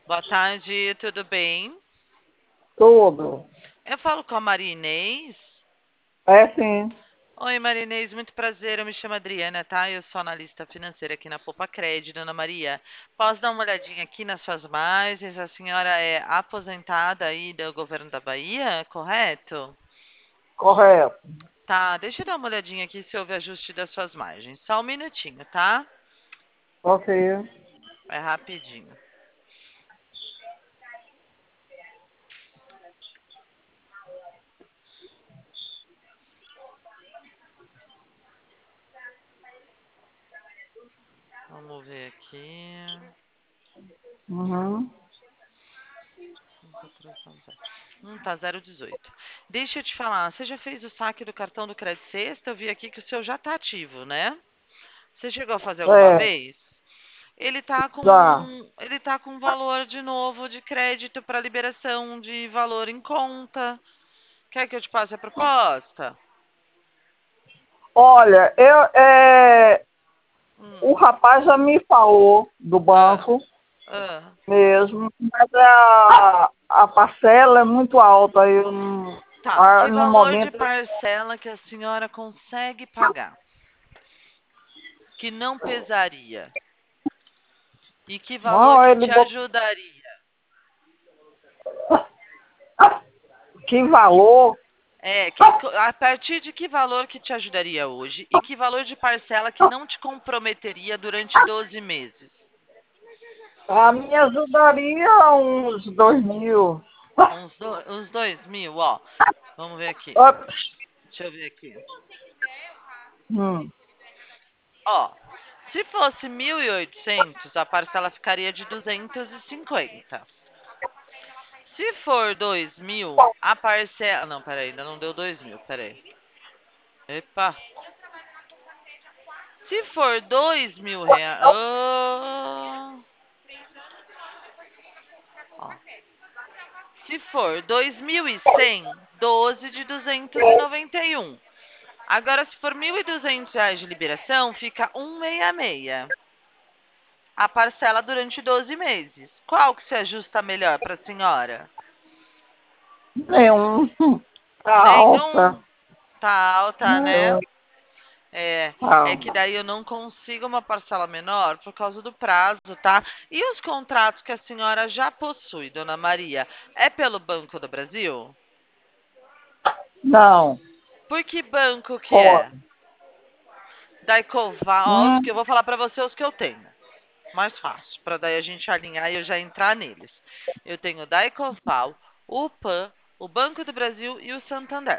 Boa tarde, tudo bem? Tudo. Eu falo com a Maria Inês. É sim. Oi, Maria Inês, muito prazer. Eu me chamo Adriana, tá? Eu sou analista financeira aqui na Poupa Cred, dona Maria. Posso dar uma olhadinha aqui nas suas margens? A senhora é aposentada aí do governo da Bahia, correto? Correto. Tá, deixa eu dar uma olhadinha aqui se houve ajuste das suas margens. Só um minutinho, tá? Ok. É rapidinho. Vamos ver aqui. Uhum. Tá 0,18. Deixa eu te falar, você já fez o saque do cartão do Crédito Sexta? Eu vi aqui que o seu já tá ativo, né? Você chegou a fazer alguma É, vez? Ele tá já. com, ele tá com valor de novo de crédito para liberação de valor em conta. Quer que eu te passe a proposta? Olha, o Hum, rapaz já me falou do ah, banco ah. mesmo, mas a parcela é muito alta. Eu não, Tá, que no valor de momento, parcela que a senhora consegue pagar? Que não pesaria? E que valor não, que ele te ajudaria? que valor, É, a partir de que valor que te ajudaria hoje e que valor de parcela que não te comprometeria durante 12 meses? me ajudaria uns 2.000. Uns 2.000, ó. Vamos ver aqui. Ops. Deixa eu ver aqui. Hum. Ó, se fosse 1.800, a parcela ficaria de 250. Se for 2.000, a parcela... Não, peraí, ainda não deu 2.000, peraí. Epa. Se for 2.000 reais... Ó. Se for 2.100, 12 de 291. Agora, se for 1.200 reais de liberação, fica 166. A parcela durante 12 meses. Qual que se ajusta melhor para a senhora? Nenhum. Tá alta. Nenhum? Tá alta, né? Não, É que tá. daí eu não consigo uma parcela menor por causa do prazo, tá? E os contratos que a senhora já possui, dona Maria, é pelo Banco do Brasil? Não. Por que banco que Fora. é? Daicoval, ó, os Hum. que eu vou falar para você os que eu tenho. Mais fácil, para daí a gente alinhar e eu já entrar neles. Eu tenho o Daicoval, o PAN, o Banco do Brasil e o Santander.